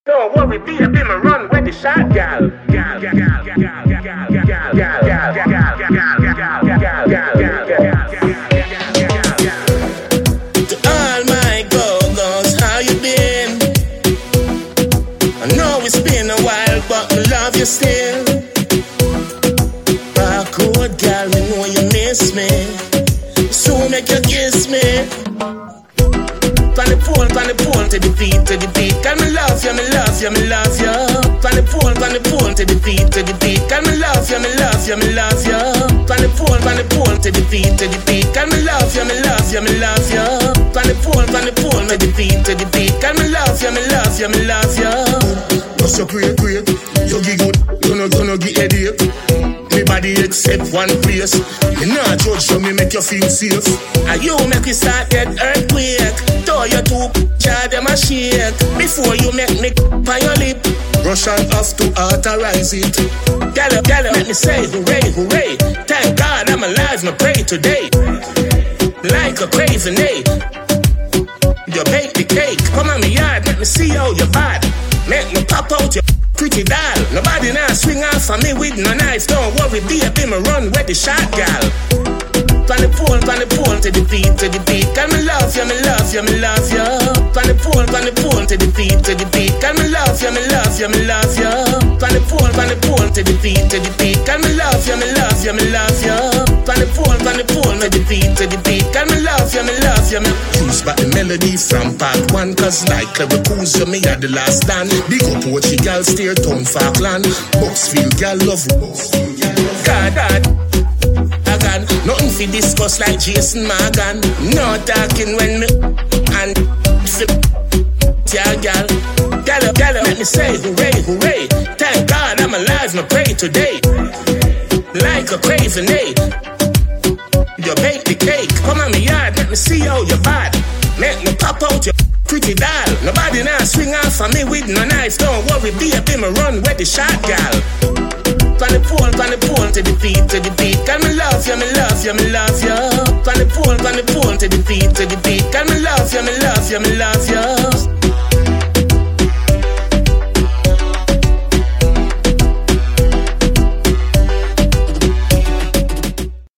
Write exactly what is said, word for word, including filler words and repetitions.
Don't worry, baby, me run with the shot, gal. Gal, gal, gal, gal, gal, gal, gal, gal, gal, gal, gal, gal, gal, gal, gal, gal. To all my go-go's, how you been? I know it's been a while, but I love you still. Backward gal, me know you miss me. So make you kiss me. Pan the pole, pan the pole, to the beat, to the beat. Can me love you, me love you, me love you. Pan the pole, pan the pole, to the beat, to the beat. Can me love you, me love you, me love you. Pan the pole, pan the pole, to the beat, to the beat. Can me love you, me love you, me love you. Pan the pole, pan the pole, to the beat, to the beat. Can me love you, me love you, me love you. Just you great, great. You give good, you know, you know, give headache. Me body except one place. Me not judge you, me make you feel safe. And you make me start get earthquake. Throw your two jar them a shake. Before you make me on your lip. Russian have to authorize it. Gala, gala, make me say hooray, hooray. Thank God I'm alive, no pray today. Like a crazy day. You bake the cake. Come on me yard, make me see how you bad. Make me pop out your pretty doll. Nobody now swing off for me with no knife. Don't worry, baby, me run with the shot, gal. Pan the pole, pan the pole, to the beat, to the beat. Can me love you, me love you, me love you. Pan the pole, pan the pole, to the beat, to the beat. Can me love you, me love you, me love you. Pan the pole, pan the pole, to the beat, to the beat. Can me love you, me love you, me love you. Pan the pole, pan the pole, to the beat, to the beat. Can me love you, me love you, me. Choose back the melody from part one, cause like clever cools you, me had the last stand. Big up Portugal, steer town Falkland. Bucksfield, gal love God, God. Again, nothing fi discuss like Jason Morgan. No talking when me and fi yeah, gal. Gal, gal, make me say hooray, hooray. Thank God I'm alive, no pray today. Like a crazy day. You bake the cake. Come on me yard, let me see how you bad. Make me pop out your pretty doll. Nobody now swing off for me with no knife. Don't worry, baby, me run with the shot, gal. Pan the pole, pan the pole, to the beat, to the beat. Can me love you, me love you, me love you. Pan the pole, pan the pole, to the beat, to the beat. Can me love you, me love you, me love you.